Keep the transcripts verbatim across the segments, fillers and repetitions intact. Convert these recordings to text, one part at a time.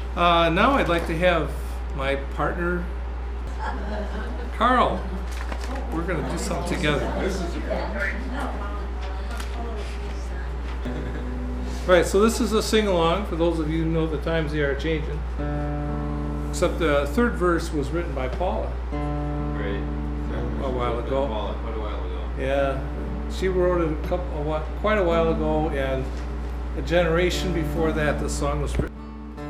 Uh, now I'd like to have my partner, Carl. We're going to do something together. Right, so this is a sing-along for those of you who know the times they are changing. Except the third verse was written by Paula. Great. A while ago. Paula, quite a while ago. Yeah, she wrote it a couple, a while, quite a while ago, and a generation before that, the song was written.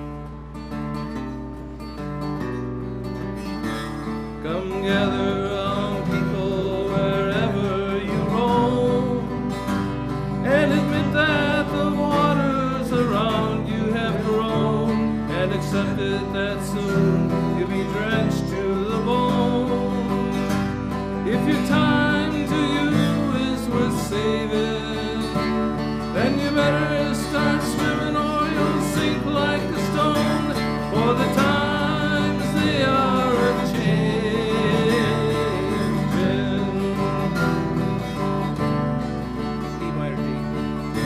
Come gather round, people, wherever you roam, and admit that the waters around you have grown, and accept it that soon you'll be drenched to the bone. If your time to you is worth saving, then you better start swimming or you'll sink like a stone, for the times they are a-changing. E minor D.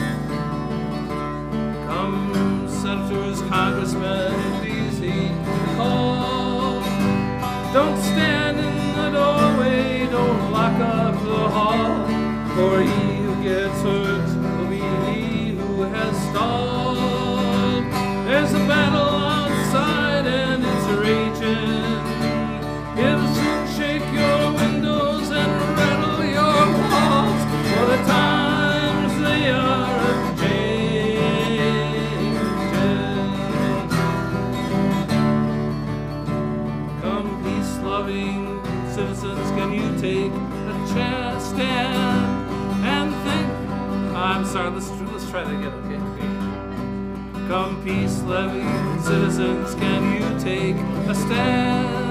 Come, senators, congressmen, please heed the call. Don't stand in the doorway, don't lock up the hall, for he who gets hurt will be he who has stalled. There's a battle outside and it's raging. It'll soon shake your windows and rattle your walls, for the times they are a-changing. Come, peace-loving citizens, can you take a chance, stand and think? I'm sorry, let's, let's try that again, okay? okay. Come, peace-loving citizens, can you take a stand